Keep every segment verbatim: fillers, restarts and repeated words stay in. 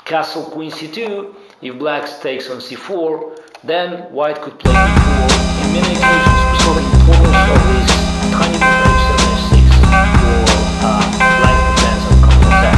castle queen c two. If black takes on c four, then white could play b four. In many occasions, we saw the importance of this tiny move h seven h six for uh, black defense and counterattack.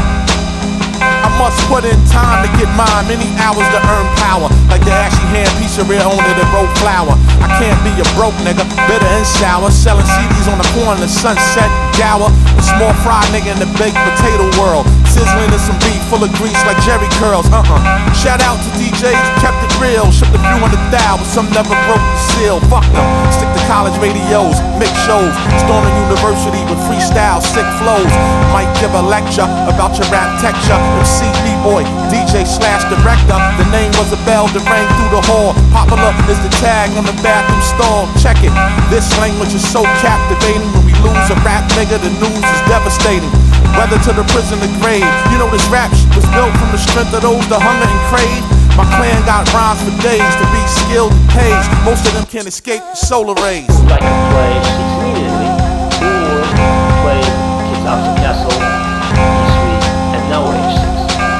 I must put in time to get mine, many hours to earn power. Like the ashy hand pizzeria owner that roll flour. I can't be a broke nigga, bitter and sour. Selling C Ds on the corner, sunset, gower. A small fry nigga in the baked potato world. Sizzling in some beef full of grease like Jerry curls. Uh-uh. Shout out to D Js who kept it real. Shipped a few hundred thou, but some never broke the seal. Fuck them. Stick to college radios, mix shows. Storming university with freestyle, sick flows. Might give a lecture about your rap texture. M C, B-boy, D J slash director. The name was a bell that rang through the hall. Popular is the tag on the bathroom stall. Check it. This language is so captivating. When we lose a rap nigga, the news is devastating. Whether to the prison or grave, you know this rap shit was built from the strength of those that hunger and crave. My clan got rhymes for days. To be skilled and pays. Most of them can't escape the solar rays. Black can play h six immediately, or play kids out to castle, e three, and now h six.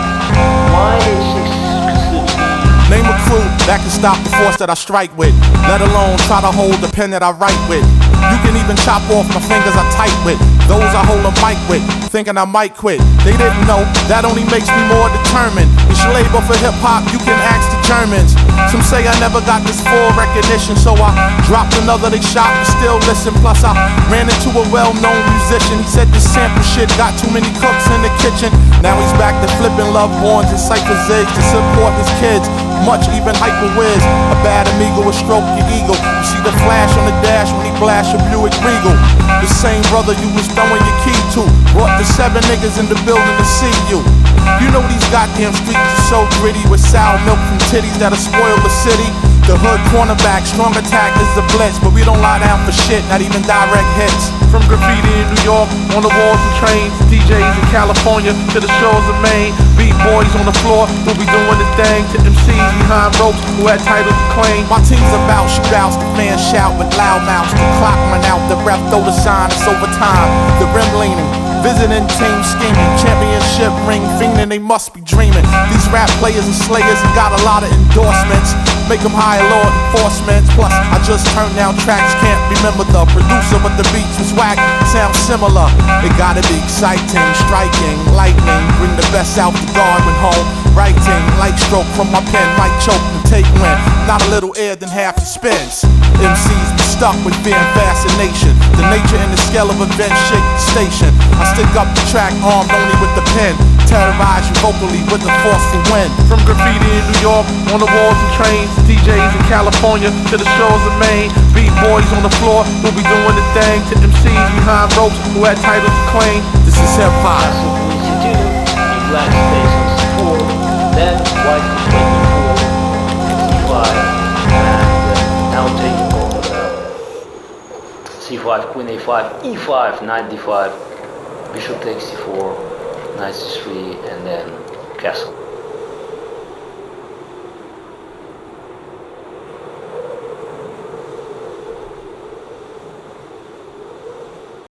Why h six considered to be... Name a crew that can stop the force that I strike with, let alone try to hold the pen that I write with. You can even chop off my fingers I type with, those I hold a mic with, thinking I might quit. They didn't know, that only makes me more determined. It's your label for hip-hop, you can ask the Germans. Some say I never got this full recognition, so I dropped another, they shot and still listen. Plus I ran into a well-known musician, he said this sample shit got too many cooks in the kitchen. Now he's back to flipping love horns and cypher zigs to support his kids. Much even hyper whiz, a bad amigo will stroke your ego. You see the flash on the dash when he blast your Buick Regal. The same brother you was throwing your key to brought the seven niggas in the building to see you. You know these goddamn streets are so gritty with sour milk from titties that'll spoil the city. The hood cornerback, strong attack is the blitz, but we don't lie down for shit, not even direct hits. From graffiti in New York, on the walls and trains, D Js in California, to the shores of Maine. Beat boys on the floor, who be doing the thing, to M Cs behind ropes who had titles to claim. My team's about shootouts, the fans shout with loud mouths. The clock run out, the ref throw the sign, it's overtime. The rim leaning, visiting team scheming, championship ring fiending, they must be dreaming. These rap players and slayers have got a lot of endorsements, make them hire law enforcement. Plus, I just turned down tracks, can't remember the producer, but the beats was whack, sound similar. It gotta be exciting, striking, lightning, bring the best out the guard when home. Writing, light stroke from my pen, might choke and take wind. Not a little air than half your spins. M Cs be stuck with fear and fascination. The nature and the scale of events shake the station. I stick up the track armed only with the pen. Terrorize you vocally with the forceful wind. From graffiti in New York, on the walls and trains, D Js in California, to the shores of Maine. Beat boys on the floor who be doing the thing, to M Cs behind ropes who had titles to claim. This is hip hop. Castle queen c two, if black stays on c four, then white could play b four, c five, and uh, now taking over the c five, queen a five, e five, knight d five, bishop takes c four, knight c three, and then castle.